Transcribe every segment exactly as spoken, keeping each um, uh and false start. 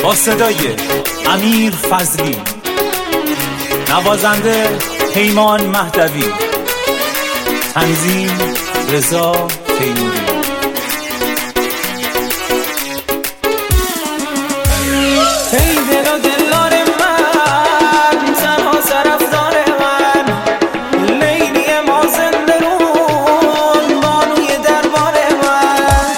با صدای امیر فضلی، نوازنده پیمان مهدوی، تنظیم رضا تیموری. ای دل و دلار من، تنها طرفدار من، لیلی مازندرون، بانوی دربار من.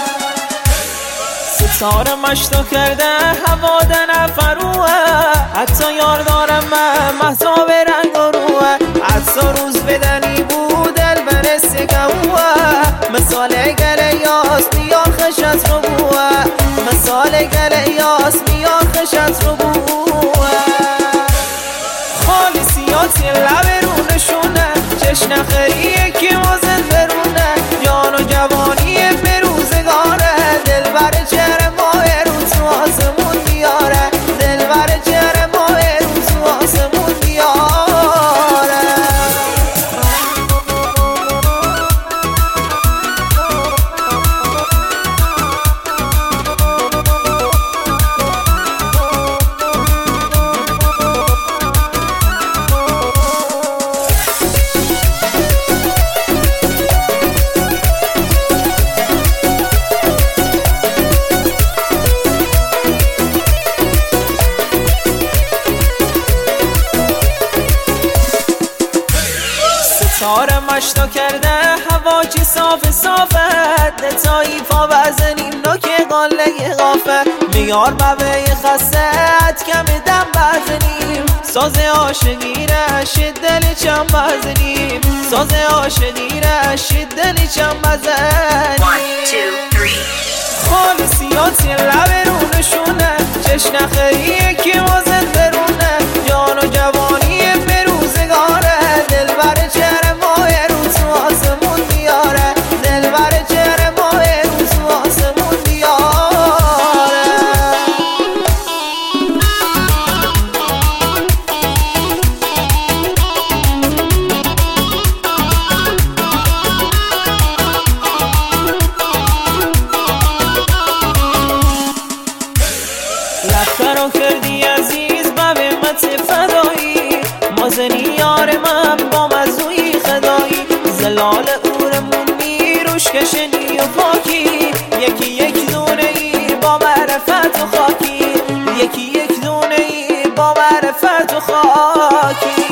ستاره مشتا کرده هوا دن فروه، حتی یار دارم من مهتاب رنگ و روه. حتی روز بدنی بود البر سگوه، مثال گله یاس میان خشت رو بوه، مثال گله یاس میان خشت رو بوه. خالصیاتی لب رو نشونه، چشن خریه که مازن برونه، جان و جوانی بروزگاره، دل بر چهر ماه رو تو آسمون بیاره، دل بر چهر ماه رو تو آسمون بیاره. ستاره مشتا کرده هوا چی صاف صافه، دتایی پا بزنیم نوک قاله غافه، میار ببه خسته کم دم بزنیم، ساز عاشقی رشید دلی چم بزنیم، ساز عاشقی رشید دلی چم بزنیم. خالصیاتی لب رو نشونه، چشن خریه که مازن درونه، جان و جوانی بروزگاره، دل بر چهر ماه رو تو آسمون بیاره، دل بر چهر ماه رو تو آسمون بیاره. لفته رو کردی عزیز به مت فدایی، مازنی یار من با مزوی خدایی، زلال اورمون میروش کشنی و پاکی، یکی یک دونه ای با معرفت و خاکی، یکی یک دونه ای با معرفت و خاکی.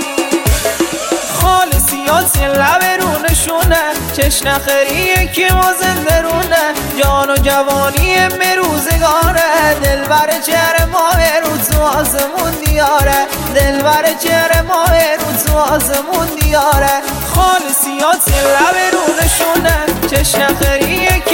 خالصیاتی لب رو نشونه، چشن خریه که مازن درونه، جان و جوانی مروزگاره، دل بر چهر ماه رو تو آسمون دیاره، دل بر چهر ماه رو تو آسمون دیاره. خالصیاتی لب رو نشونه، چشن خریه